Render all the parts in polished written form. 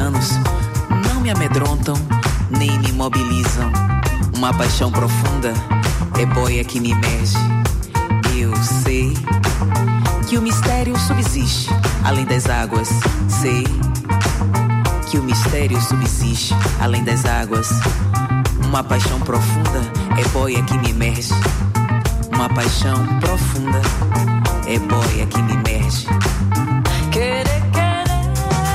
anos não me amedrontam, nem me imobilizam. Uma paixão profunda é boia que me emerge. Eu sei que o mistério subsiste além das águas. Sei que o mistério subsiste além das águas. Uma paixão profunda é boia que me emerge. Uma paixão profunda é boia que me emerge. Querer, querer,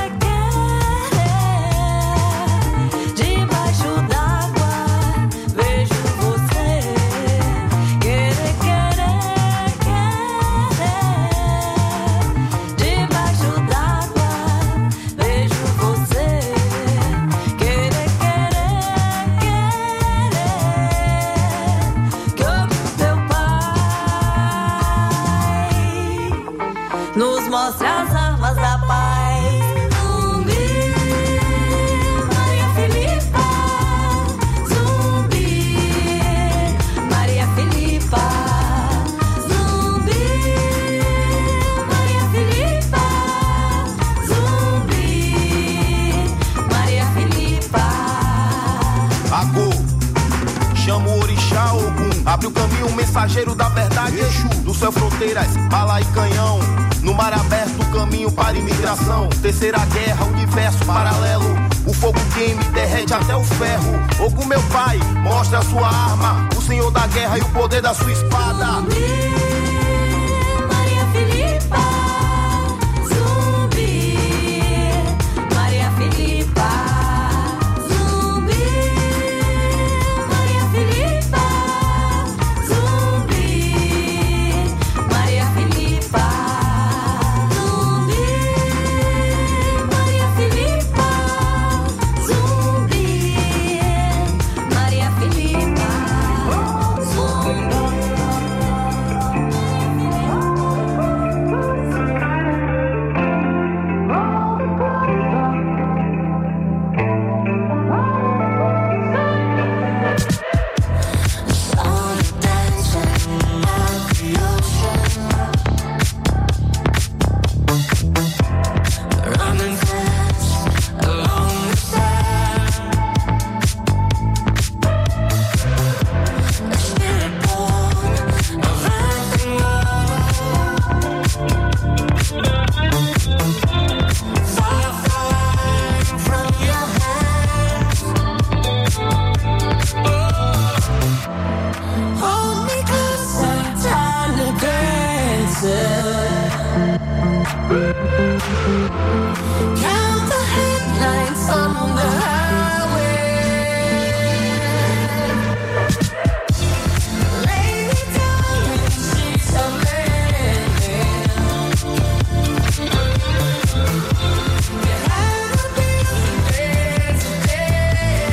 querer. Debaixo d'água vejo você. Querer, querer, querer. Debaixo d'água vejo você. Querer, querer, querer. Que o teu pai nos mostre as armas da paz. Zumbi, Maria Filipa. Zumbi, Maria Filipa. Zumbi, Maria Filipa. Zumbi, Maria Filipa. Agô, chama o orixá Ogum. Abre o caminho, o mensageiro da verdade, Exu. Do céu fronteiras, bala e canhão. No mar aberto, o caminho para imigração. Terceira guerra, universo paralelo. O fogo queima e derrete até o ferro. Ogum, meu pai, mostra a sua arma. O senhor da guerra e o poder da sua espada. Zumbi, Maria Filipa. Zumbi, Maria Filipa. Zumbi, Maria Filipa. Zumbi, Maria Filipa. Zumbi, Maria Filipa. Zumbi, Maria Filipa. Hold me closer, time to dance. Count the headlights on the highway. Lay me down in sheets of linen. Get out of bed today.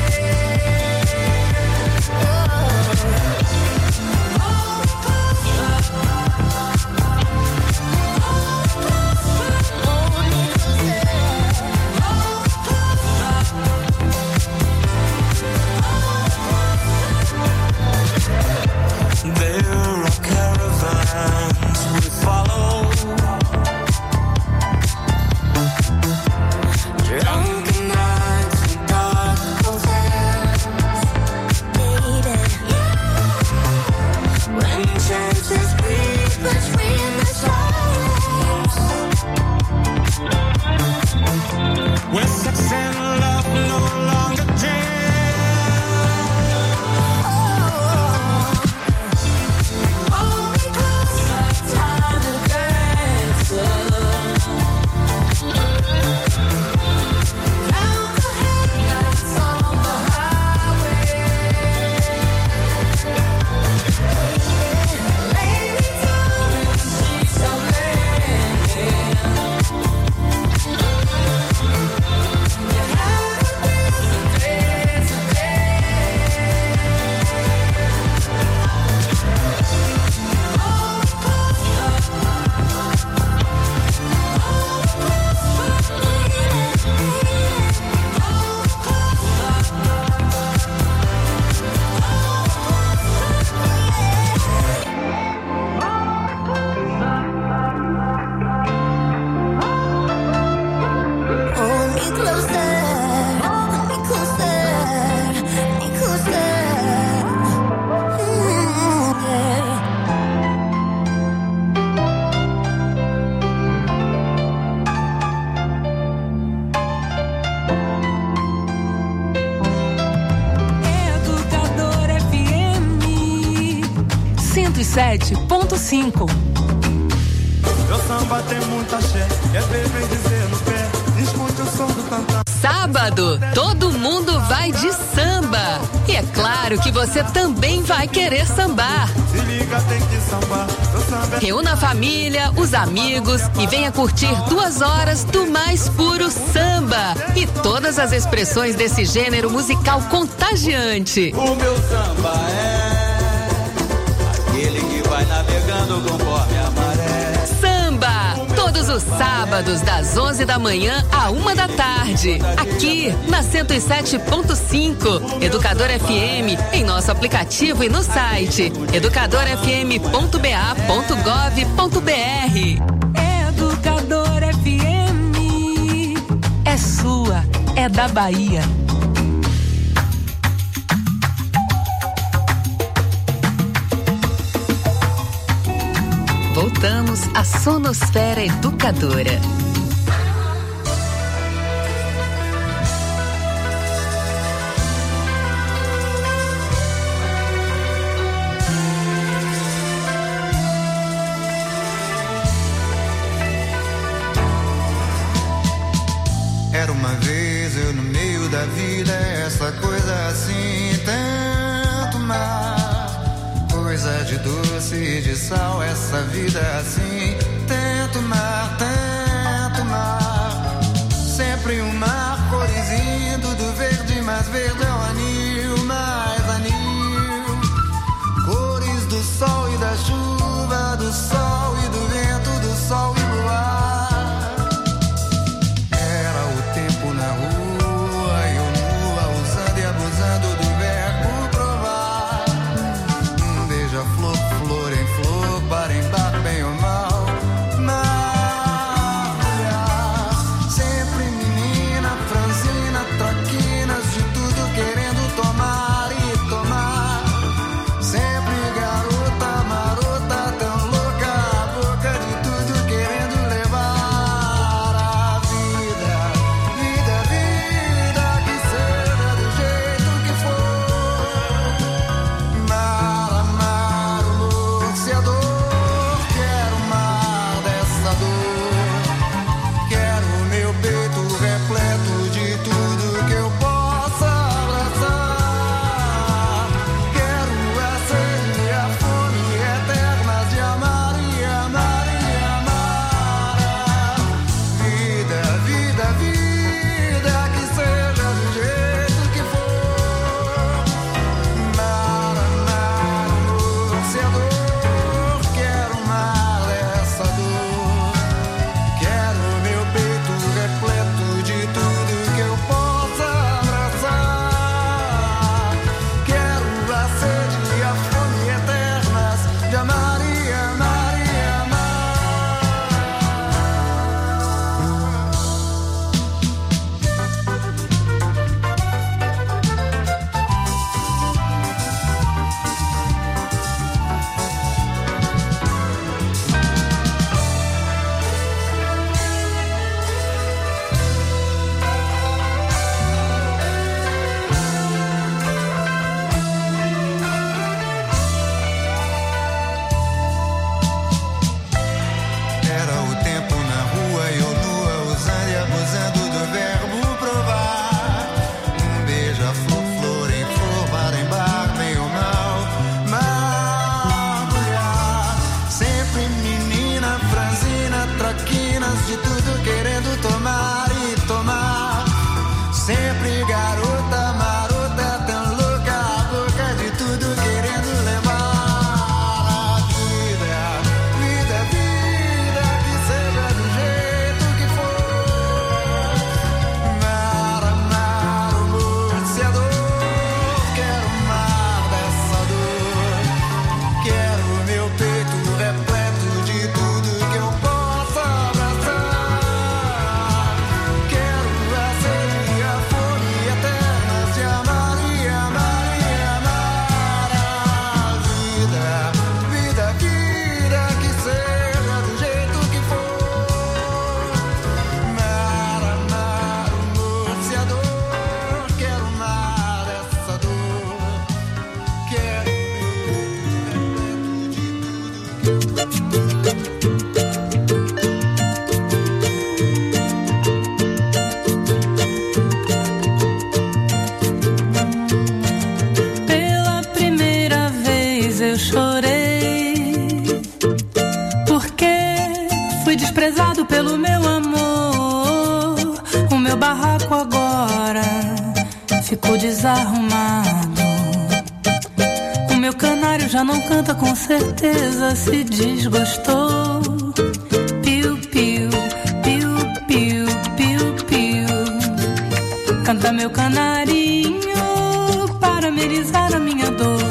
107.5. Meu samba tem muita axé, é bem dizer no pé, escute o som do cantar. Sábado, todo mundo vai de samba. E é claro que você também vai querer sambar. Se liga, tem que sambar. Reúna a família, os amigos e venha curtir 2 horas do mais puro samba. E todas as expressões desse gênero musical contagiante. O meu samba é aquele que vai navegando conforme a maré. Samba, todos os sábados das 11 da manhã à 1 da tarde, aqui na 107.5, Educador FM, em nosso aplicativo e no site educadorfm.ba.gov.br. Educador FM, é sua, é da Bahia. Voltamos à Sonosfera Educadora. Era uma vez eu no meio da vida, essa coisa assim, tanto mar, coisa de doce e de sal, essa vida assim, tanto mar, sempre um mar, cores indo do verde mais verde ao anil, mais anil, cores do sol e da chuva, do sol e do vento, do sol e do ar. Repleto de tudo que eu possa abraçar. desprezado pelo meu amor. O meu barraco agora ficou desarrumado. O meu canário já não canta, com certeza se desgostou. Piu, piu, piu, piu, piu, piu. Canta meu canarinho para amenizar a minha dor.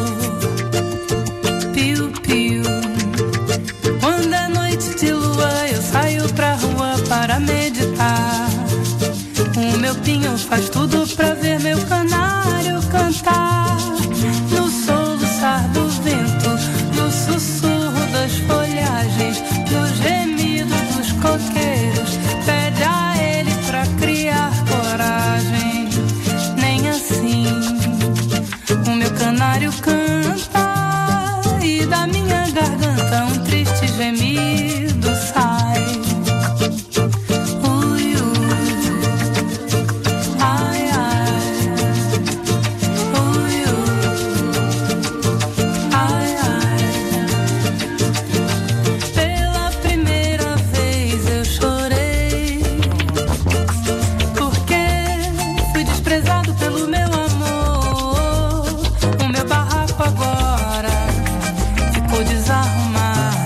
Piu, piu. Quando é noite de lua eu saio pra rua para meditar. O meu pinho faz tudo pra ver meu canário cantar. No soluçar do vento, no sussurro das folhagens, no gemido dos coqueiros, pede a ele pra criar coragem. Nem assim o meu canário canta, e da minha garganta um triste gemido sai. Ui, ui, ai, ai, ui, ui, ai, ai. Pela primeira vez eu chorei, porque fui desprezado pelo meu amor. O meu barraco agora ficou desarrumado.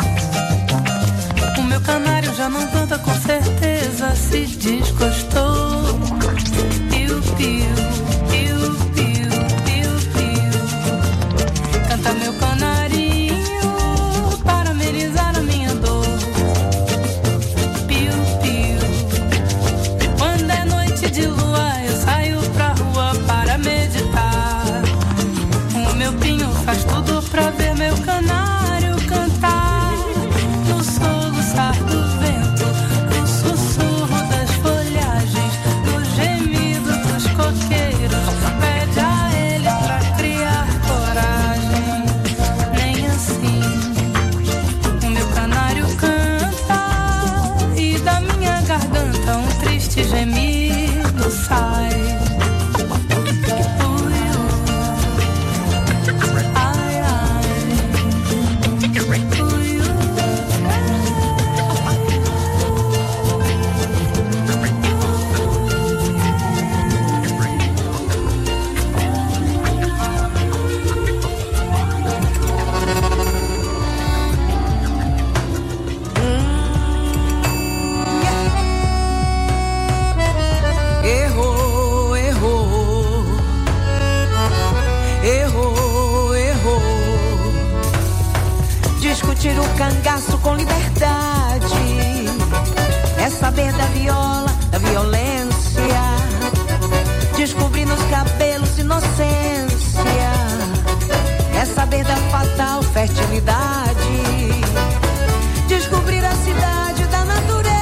O meu canário já não canta, com certeza se desgostou. Piu, piu, piu, piu, piu, piu. Canta meu canarinho para amenizar a minha dor. Piu, piu. Quando é noite de lua eu saio pra rua para meditar. O meu pinho faz tudo pra ver meu canário cantar. No soluçar do vento, no sussurro das folhagens, no gemido dos coqueiros, pede a ele pra criar coragem. Nem assim o meu canário canta, e da minha garganta um triste gemido sai. Ui, ui, ai, ai, ui, ui. Errou, errou, errou, errou. Discutir o cangaço com liberdade é saber da viola, da violência. Descobrir nos cabelos inocência é saber da fatal fertilidade. Descobrir a cidade da natureza,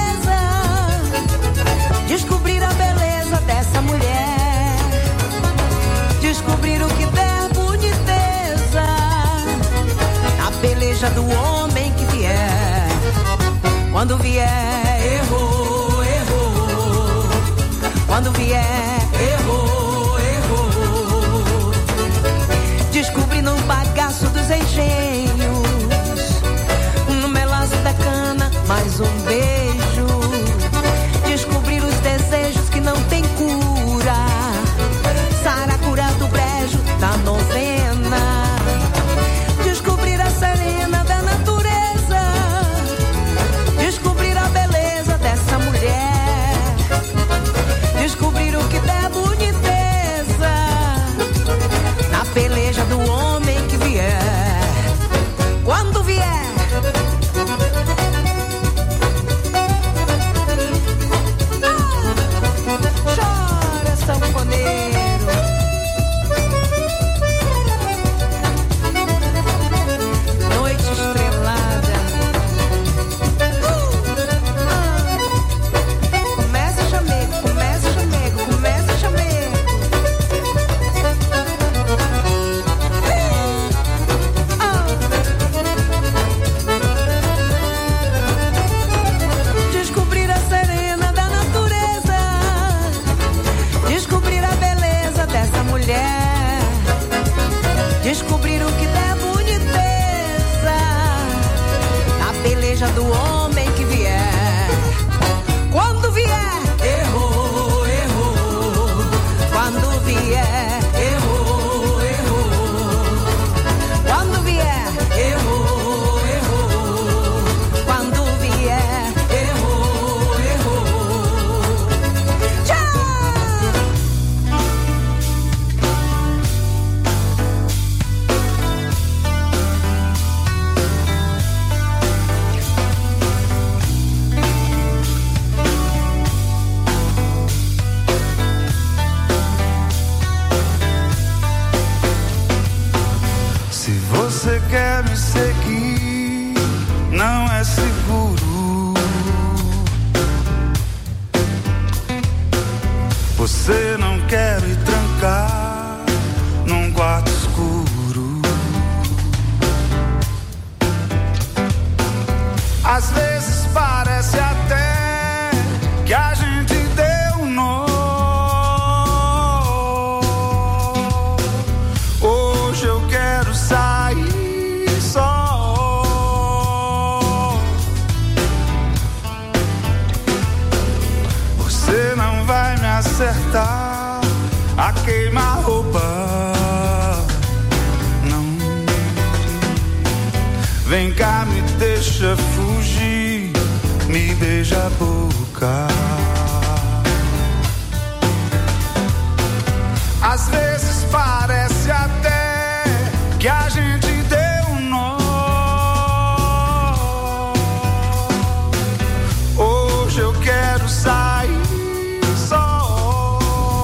descobrir a beleza dessa mulher, descobrir o que der boniteza na peleja do homem que vier. Quando vier, errou, errou. Quando vier, errou, errou. Descobrir no bagaço dos engenhos, no melaço da cana, mais um beijo. Descobrir os desejos que não tem cura, saracura do brejo da novena. Descobrir a serena da natureza, descobrir a beleza dessa mulher, descobrir o que der boniteza na peleja do homem que vier. Quando vier, chora, sanfoneiro. Noite estrelada. Começa a chamego, começa a chamego, começa a chamego. Descobrir a serena da natureza, descobrir a beleza dessa mulher, descobrir o que der boniteza na peleja do homem que vier. não é seguro. Você não quer me trancar num quarto escuro. Às vezes parece até que a gente deu nó. Hoje eu quero sair só. Você não vai me acertar a queima-roupa, não. Vem cá, me deixa fugir, me beija a boca. Às vezes parece até que a gente deu um nó. Hoje eu quero sair só.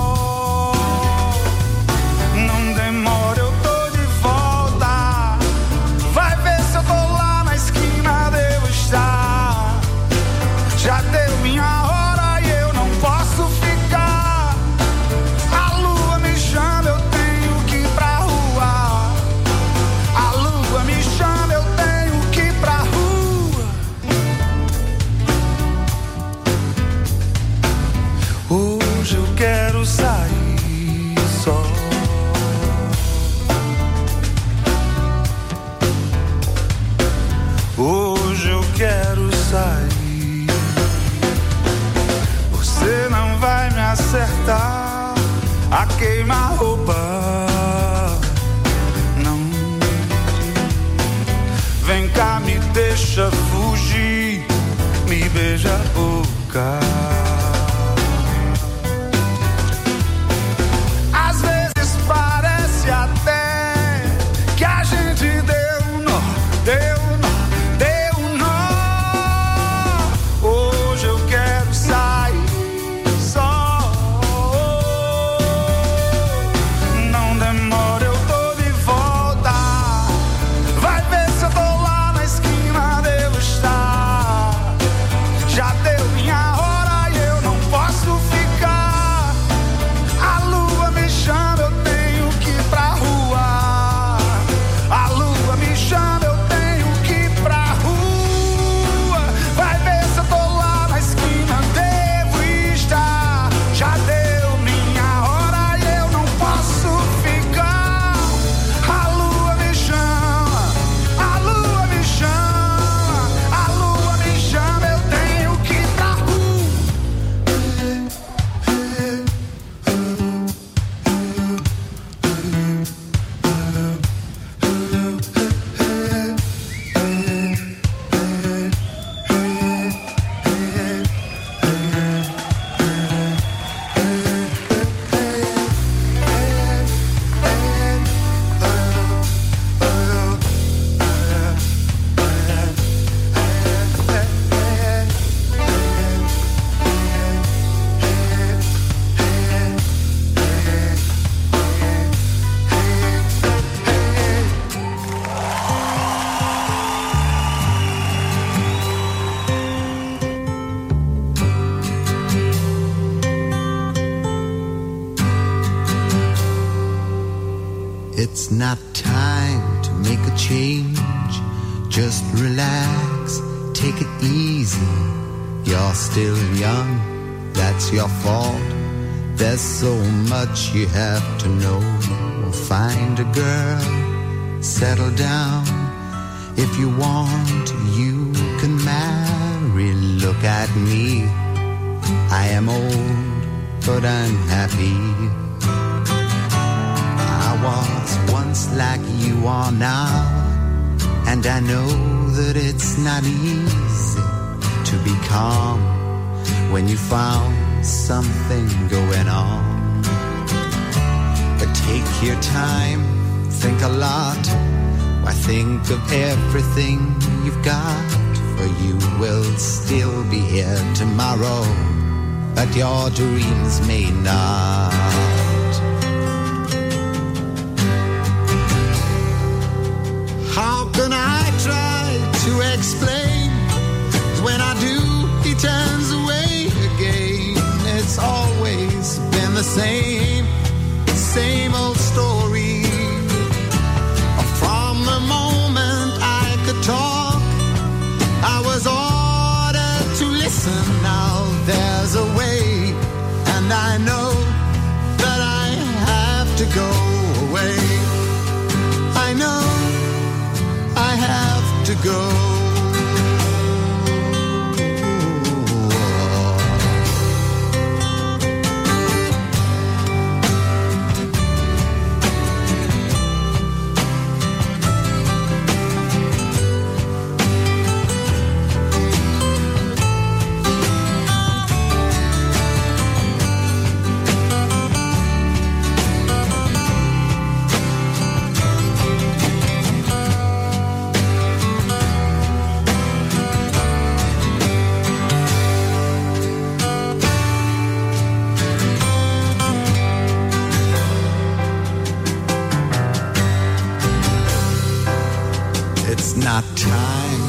Não demora, eu tô de volta. Vai ver se eu tô lá na esquina, devo estar. Já deu minha hora e eu não posso ficar. A lua me chama, eu tenho que ir pra rua. A lua me chama, eu tenho que ir pra rua. Hoje eu quero sair só. Hoje eu quero sair. Você não vai me acertar a queima-roupa, não. Vem cá, me deixa fugir, me beija a boca. Às vezes parece até que a gente deu um nó, deu um nó, deu um nó. Hoje eu quero sair só. Não demora, eu tô de volta. Vai ver se eu tô lá na esquina, devo estar. Já deu minha hora e eu não posso ficar. A lua me chama, eu tenho que ir pra rua. A lua me chama, eu tenho que ir pra rua. Vai ver se eu tô lá na esquina, devo estar. Já deu minha hora e eu não posso ficar. A lua me chama, a lua me chama, a lua me chama, eu tenho que ir pra rua. It's not time to make a change. Just relax, take it easy. You're still young, that's your fault. There's so much you have to know. Find a girl, settle down. If you want, you can marry. Look at me, I am old, but I'm happy. I was once like you are now, and I know that it's not easy to be calm when you found something going on. But take your time, think a lot. Why think of everything you've got? For you will still be here tomorrow, but your dreams may not. How can I try to explain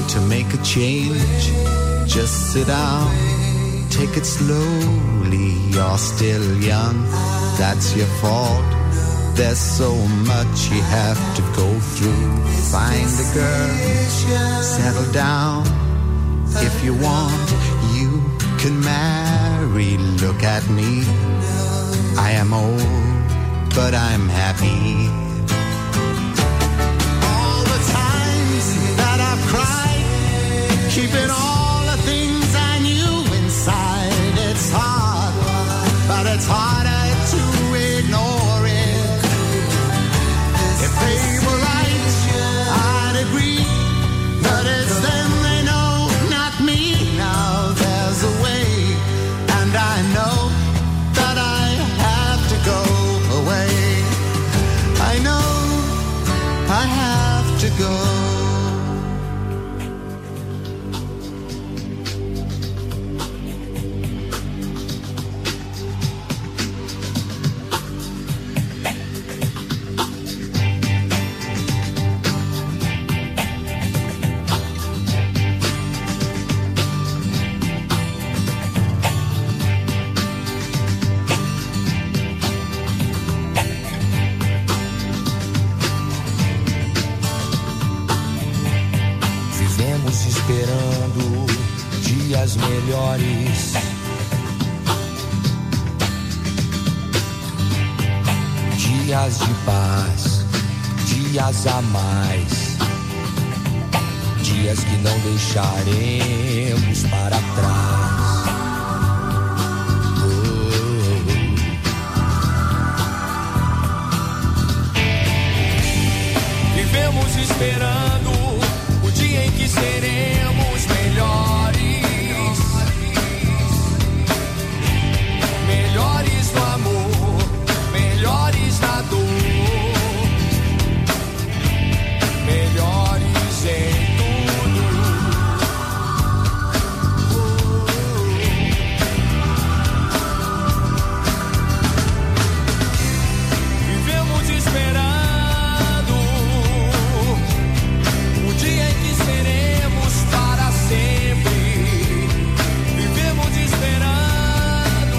to make a change, just sit down, take it slowly. You're still young, that's your fault. There's so much you have to go through. Find a girl, settle down. If you want, you can marry. Look at me, I am old, but I'm happy. All the times that I've cried, keeping all the things I knew inside. It's hard, but it's harder to ignore it. If they were right, I'd agree, but it's them they know, not me. Now there's a way, and I know that I have to go away. I know I have to go. Esperando dias melhores, dias de paz, dias a mais, dias que não deixaremos para trás. Vivemos esperando o dia em que seremos melhores, melhores no amor, melhores na dor, melhores em tudo. Vivemos esperando o dia em que seremos para sempre. Vivemos esperando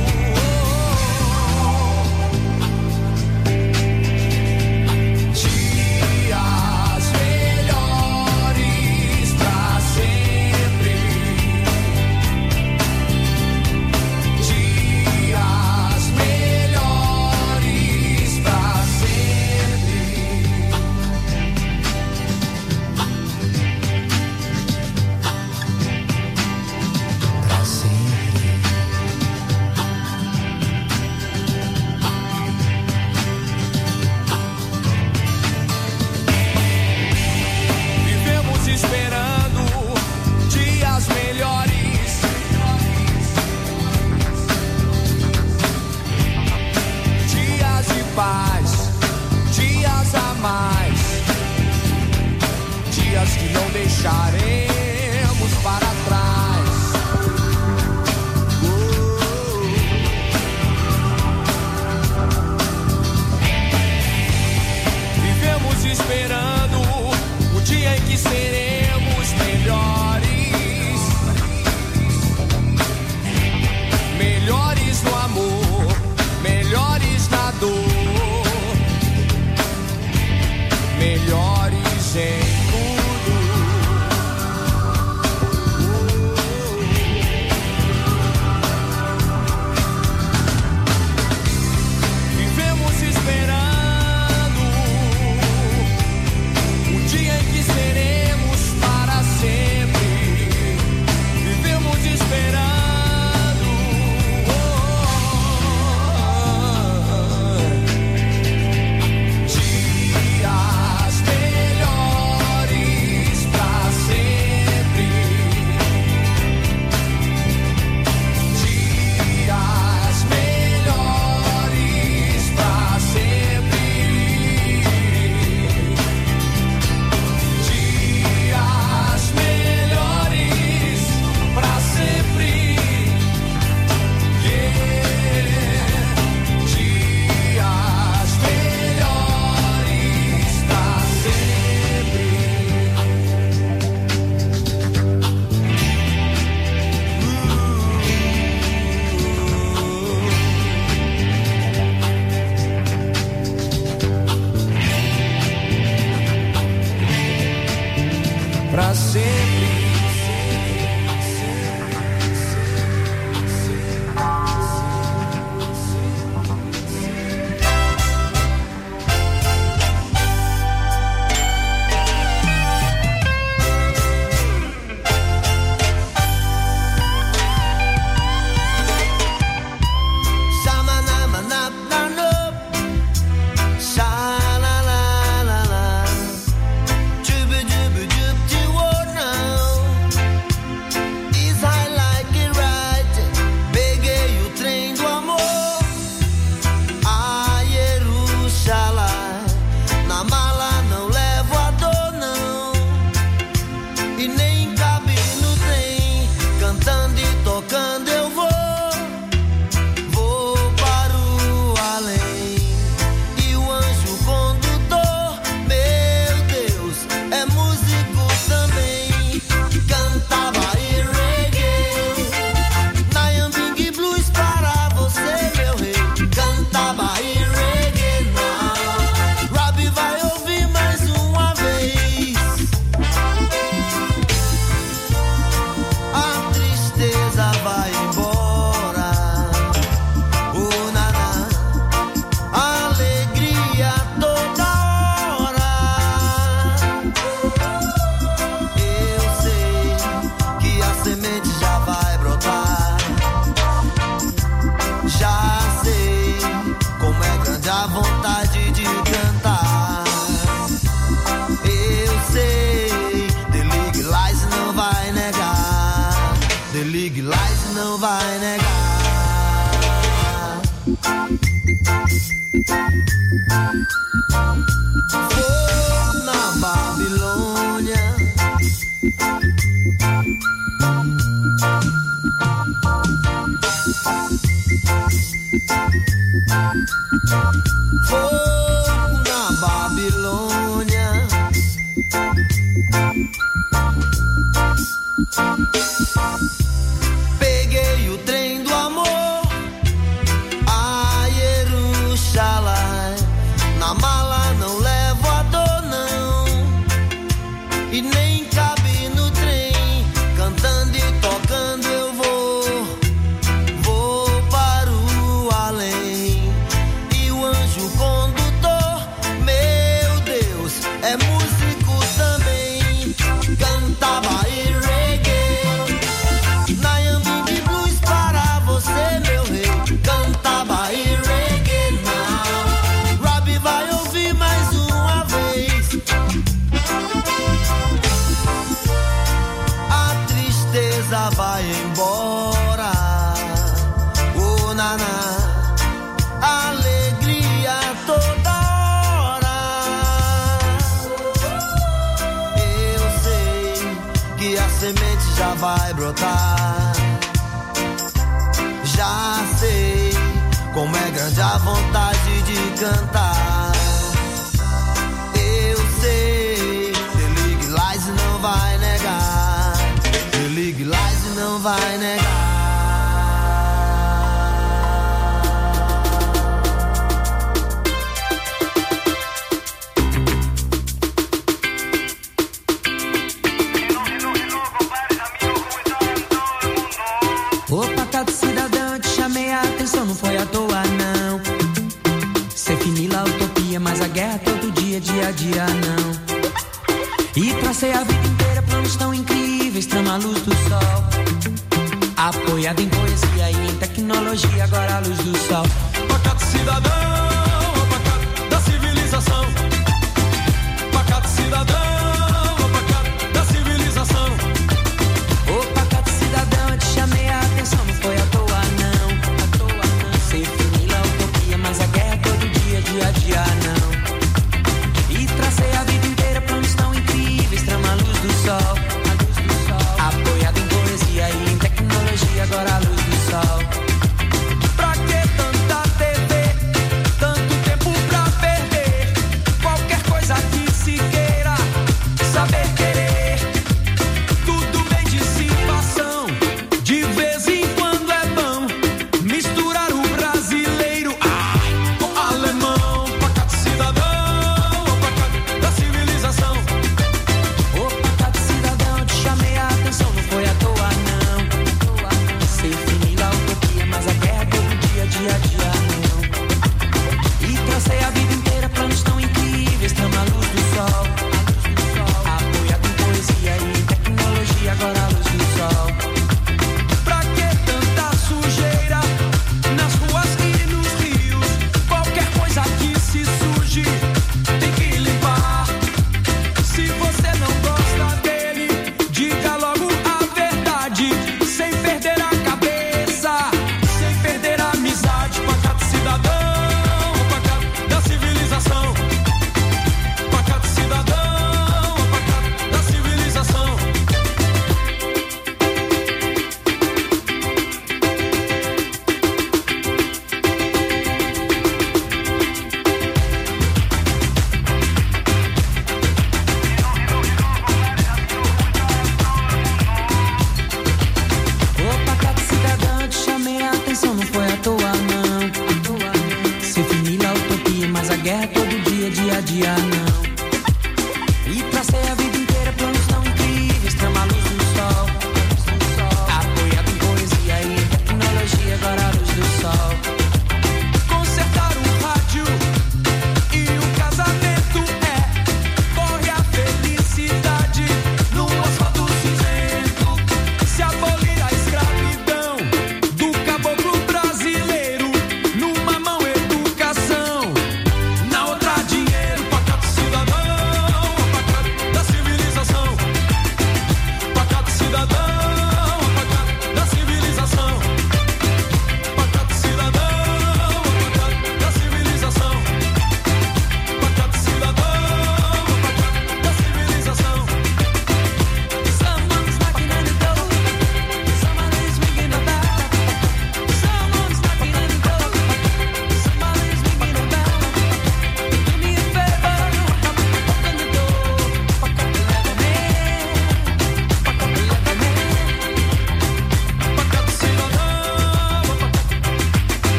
dias melhores para sempre. Dias melhores para sempre. Pra sempre. Vivemos esperando dias melhores, dias de paz, dias a mais, dias que não deixaremos para trás. Vivemos esperando o dia em que seremos melhores, melhores no amor, melhores na dor, melhores em tudo.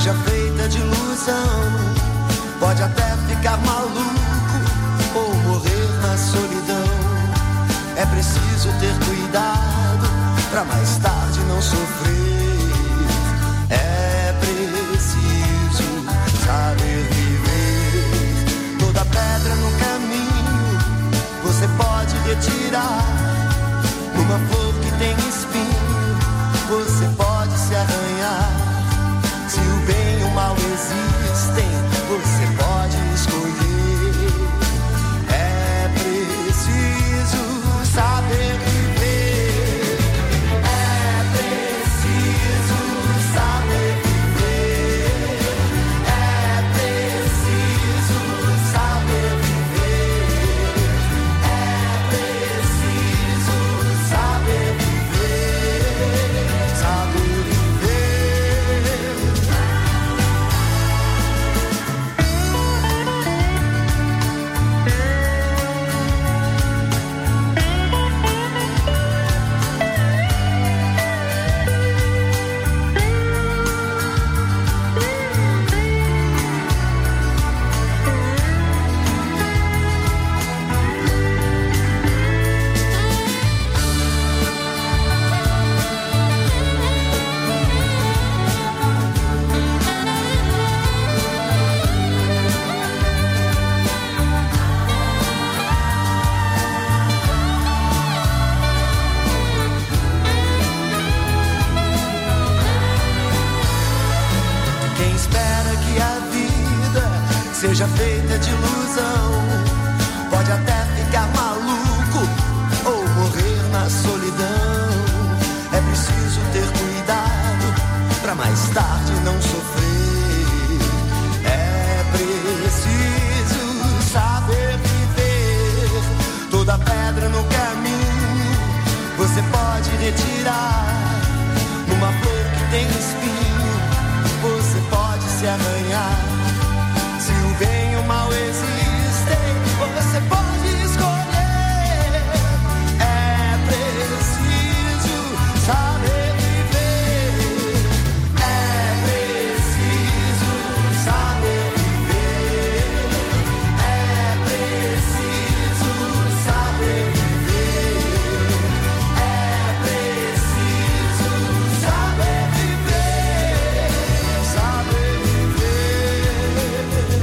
seja feita de ilusão. Pode até ficar maluco ou morrer na solidão. É preciso ter cuidado pra mais tarde não sofrer. É preciso saber viver. Toda pedra no caminho você pode retirar. Numa flor que tem espinho você pode se arranhar. Se o bem e o mal existem, você pode escolher. É preciso saber viver. É preciso saber viver. É preciso saber viver. É preciso saber viver. Saber viver. Quem espera que a vida seja feita de ilusão pode até ficar maluco ou morrer na solidão. É preciso ter cuidado pra mais tarde não sofrer. É preciso saber viver. Toda pedra no caminho você pode retirar. Numa flor que tem espinho você pode se arranhar. Se o bem e o mal existem, você pode escolher. É preciso saber viver. É preciso saber viver. É preciso saber viver. É preciso saber viver. Saber viver.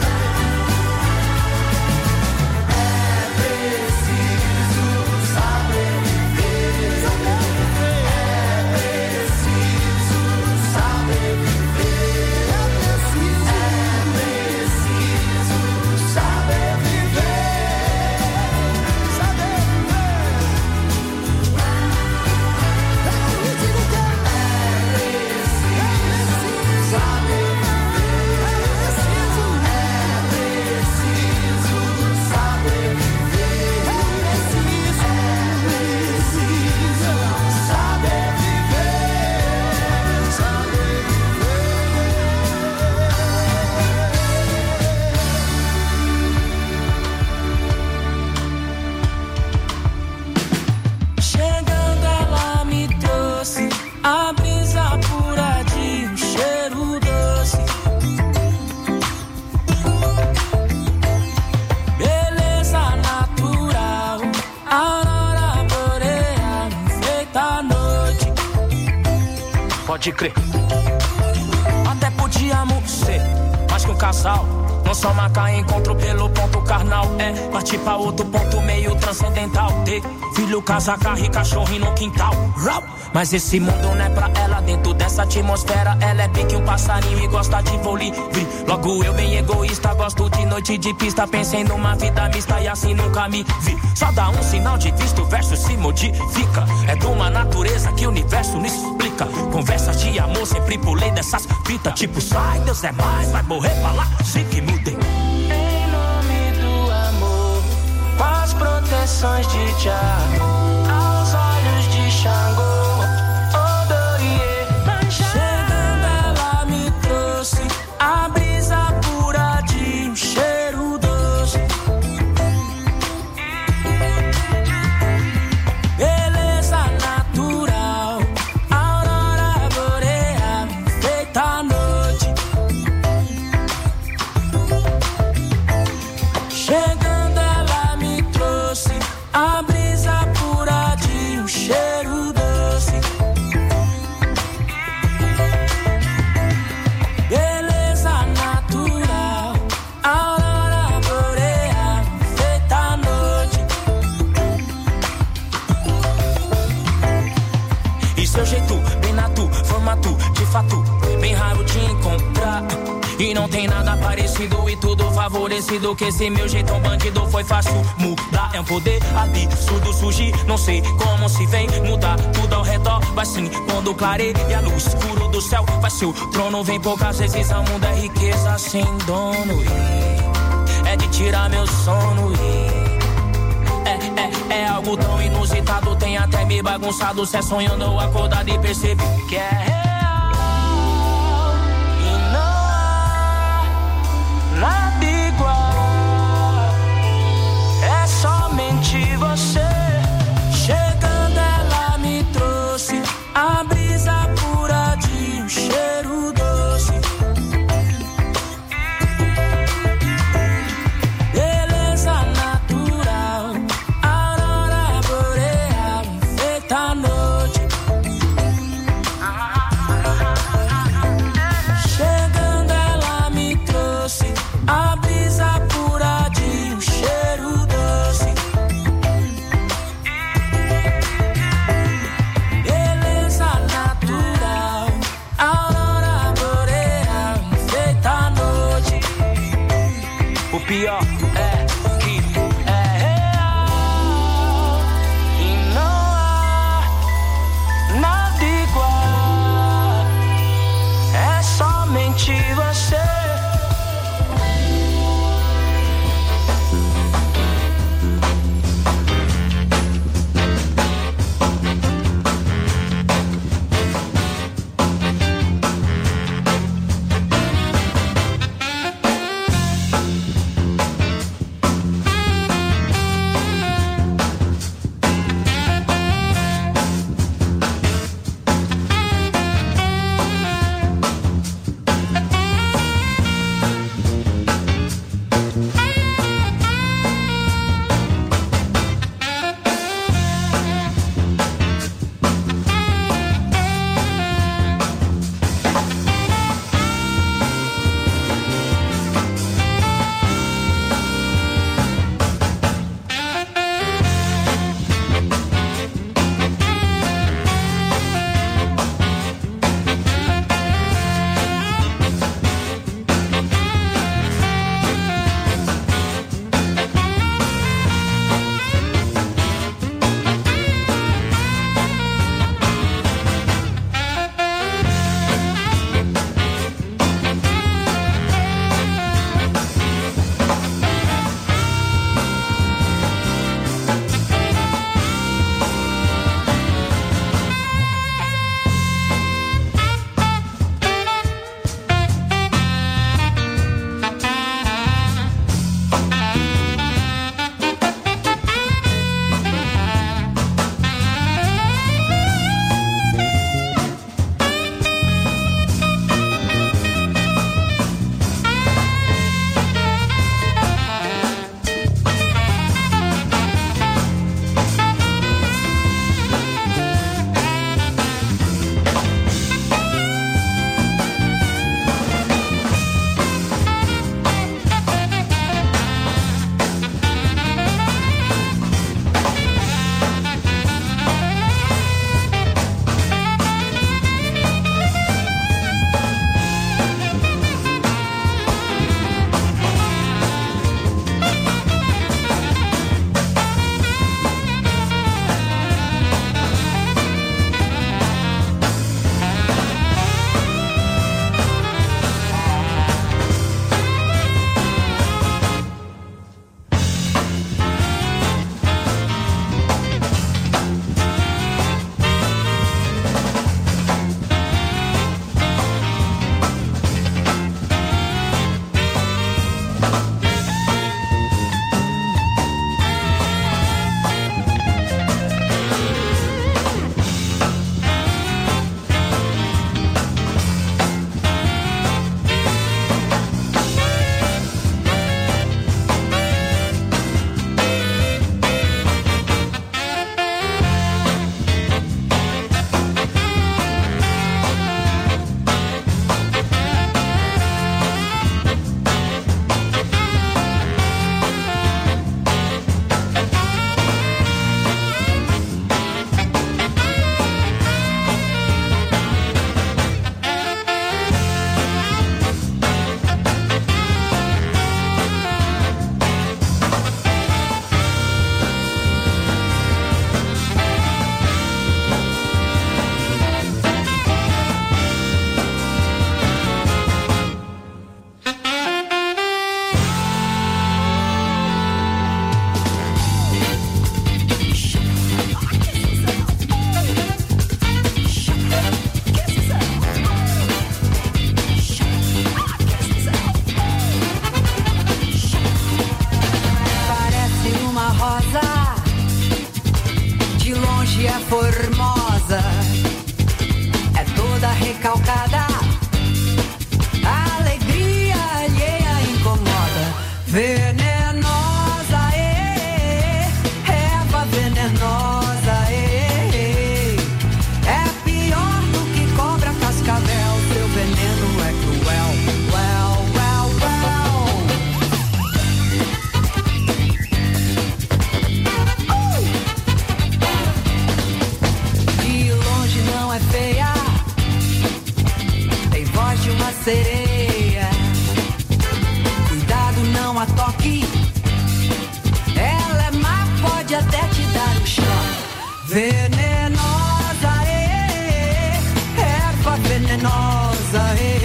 É preciso saber viver. É preciso saber viver. É preciso saber viver. Saber Chegando ela me trouxe a brisa pura de um cheiro doce. Beleza natural, aurora boreal, feita à noite. Pode crer. Até podíamos ser mais que um casal. Não só marcar encontro pelo ponto carnal. É partir pra outro ponto meio transcendental. Ter filho, casa, carro e cachorro no quintal. Mas esse mundo não é pra ela. Dentro dessa atmosfera ela é pique um passarinho e gosta de voo livre. Logo eu bem egoísta, gosto de noite de pista. Pensei numa vida mista e assim nunca me vi. Só dá um sinal de vista, o verso se modifica. É de uma natureza que o universo não explica. Conversas de amor, sempre pulei dessas fitas. Tipo, sai, Deus é mais, vai morrer pra lá, sim que mudem. Em nome do amor, com as proteções de Tiago, aos olhos de Xangô. Chegando ela me trouxe a brisa pura de um cheiro doce. Beleza natural, aurora boreal, feita à noite. reconhecido e tudo favorecido. Que esse meu jeitão bandido foi fácil mudar. É um poder absurdo surgir, não sei como se vem mudar tudo ao redor. Vai sim, quando clareia a luz escuro do céu vai ser o trono. Vem poucas vezes ao mundo é riqueza sem dono. É de tirar meu sono. É algo tão inusitado, tem até me bagunçado. Cê sonhando ou acordado e percebi que é real. E não há nada igual. É somente você. Chegando ela me trouxe a brisa pura de um cheiro doce. Beleza natural, aurora boreal, feita à noite. Chegando ela me trouxe a brisa pura de um cheiro doce. Beleza natural, aurora boreal, feita à noite. O pior é que é real e não há nada igual. É somente você. noite é formosa, é toda recalcada, a alegria alheia incomoda. Venenosa, erva venenosa, é pior do que cobra cascavel, seu veneno é cruel, well, well, well. De longe não é feia, tem voz de uma sereia. Cuidado, não a toque, ela é má, pode até te dar um choque. Venenosa, erva venenosa,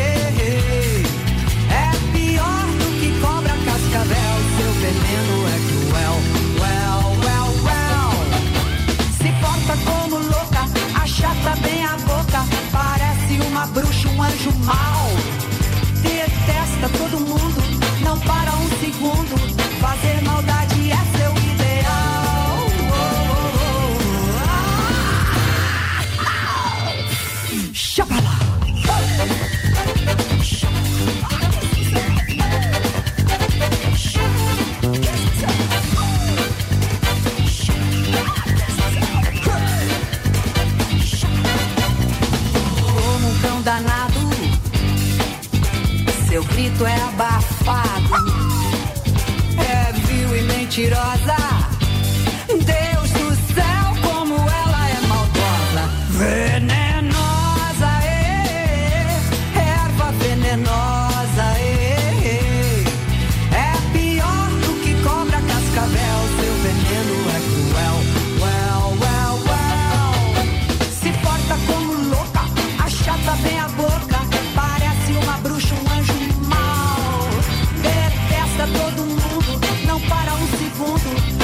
é pior do que cobra cascavel, seu veneno é cruel, well, well, well. Se porta como louca, achata bem a boca, parece uma bruxa, um anjo mau. Detesta todo mundo, não para um segundo, fazer maldade é seu ideal. Chapala. Como um cão danado, seu grito é abafado, é vil e mentirosa. Deus do céu, como ela é maldosa. Venenosa, erva venenosa, é pior do que cobra cascavel, seu veneno é cruel, well, well, well. Se porta como louca, achata bem a boca, parece uma bruxa, um anjo mau. Detesta todo mundo, não para um segundo,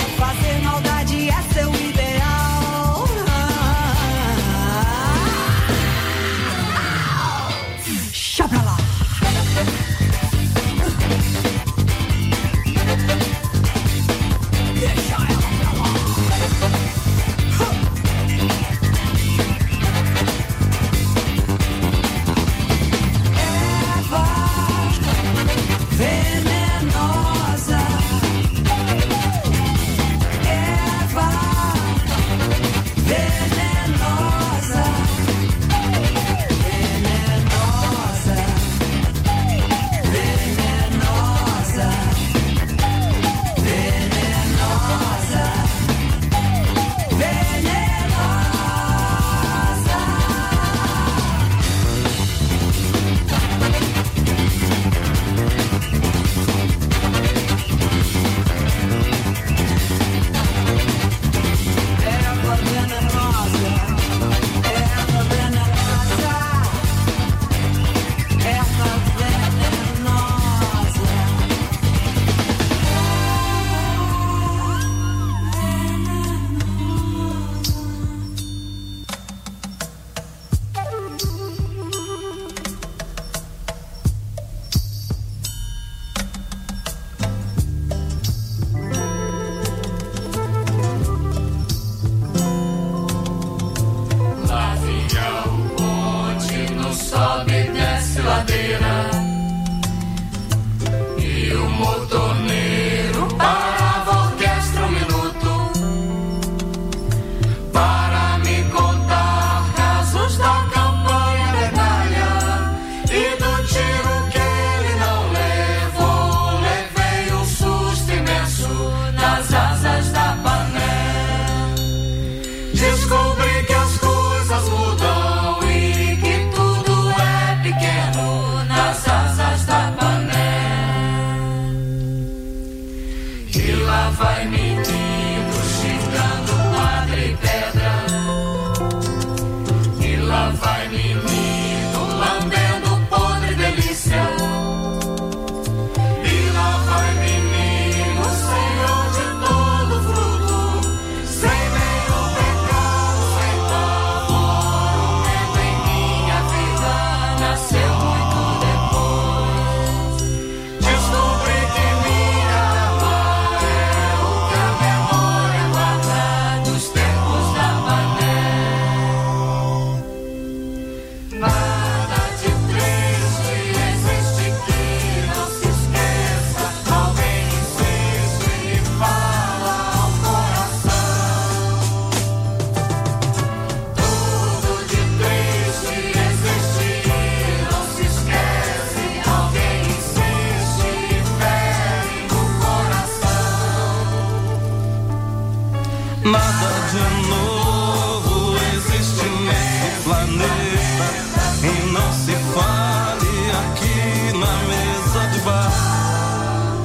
nada de novo existe nesse planeta e não se fale aqui na mesa de bar.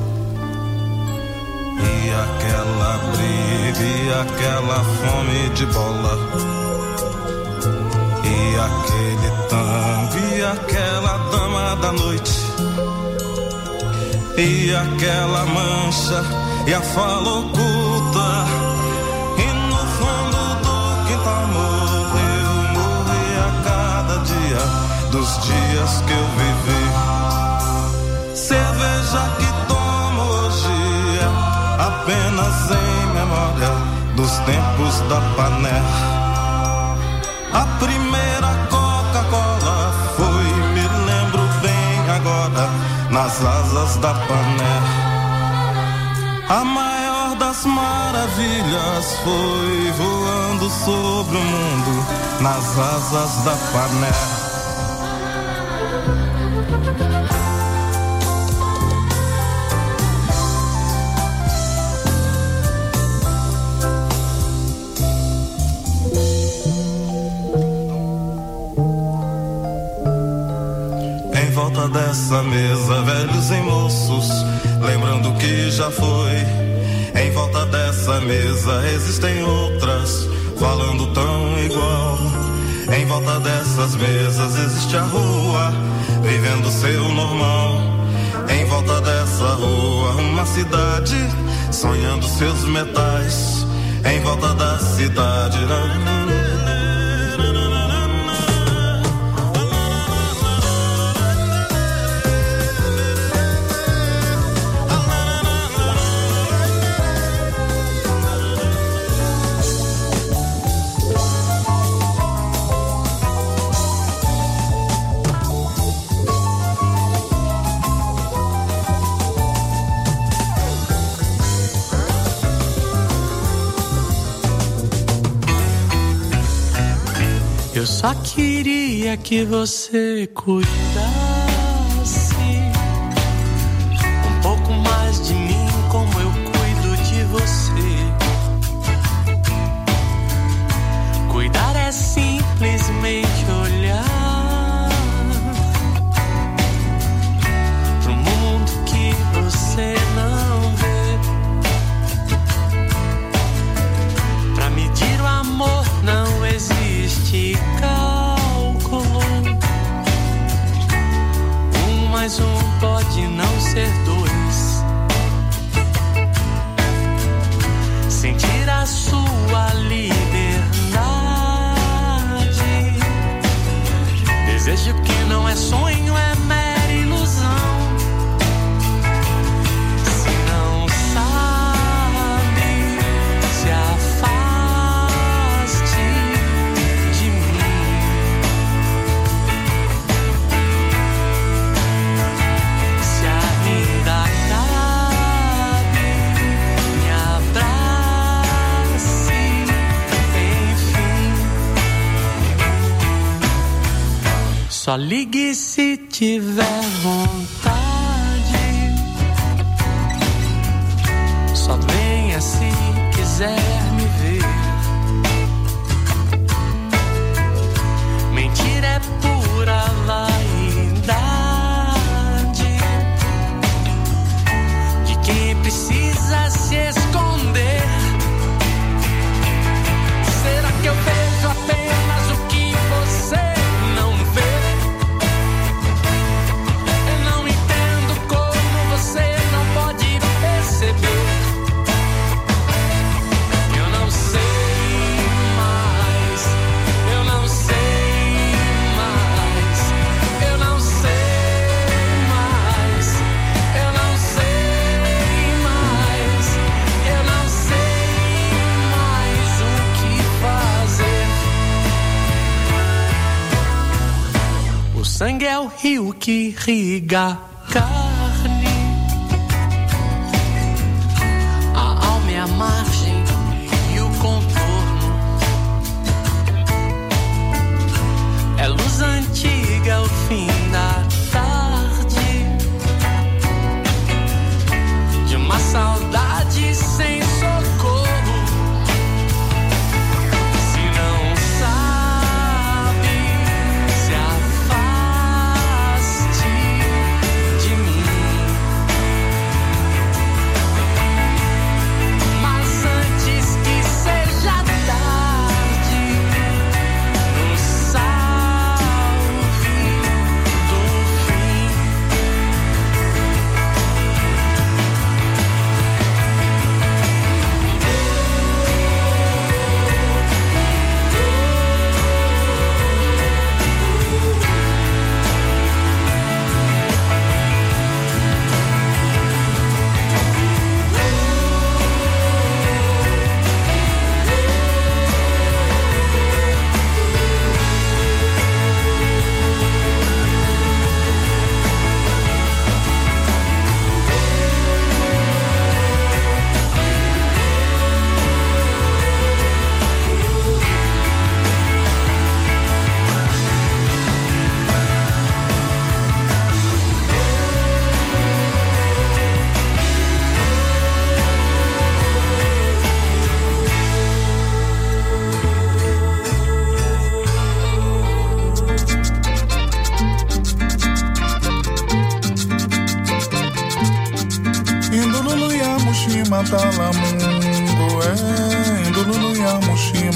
E aquela briga e aquela fome de bola, e aquele tango e aquela dama da noite, e aquela mancha e a fala oculta, e no fundo do quintal morri a cada dia dos dias que eu vivi. Cerveja que tomo hoje é apenas em memória dos tempos da Pané. A primeira Coca-Cola foi, me lembro bem agora, nas asas da Pané. A maior das maravilhas foi voando sobre o mundo nas asas da Pané. Em volta dessa mesa, velhos e moços, lembrando que já foi. Em volta dessa mesa existem outras, falando tão igual. Em volta dessas mesas existe a rua, vivendo seu normal. Em volta dessa rua uma cidade, sonhando seus metais. Em volta da cidade eu só queria que você cuidasse um pouco mais de mim, como eu cuido de você. Cuidar é simplesmente olhar pro mundo que você não vê. Pra medir o amor não existe cálculo. Mais pode não ser dois. Sentir a sua liberdade, desejo que não é sonho, é mera ilusão. Se não sabe, se afaste de mim. Se ainda cabe, me abrace, enfim. Só ligue se tiver vontade. Só venha se quiser me ver. Mentira é pura vaidade de quem precisa se esconder. Será que eu vejo apenas o que você não vê? Eu não entendo como você não pode perceber. Eu não sei mais, eu não sei mais, eu não sei mais, eu não sei mais, eu não sei mais o que fazer. O sangue é o rio que irriga a carne, a alma é a margem e o contorno. É luz antiga, o fim da tarde, de uma saudade sem socorro. mata l'amour.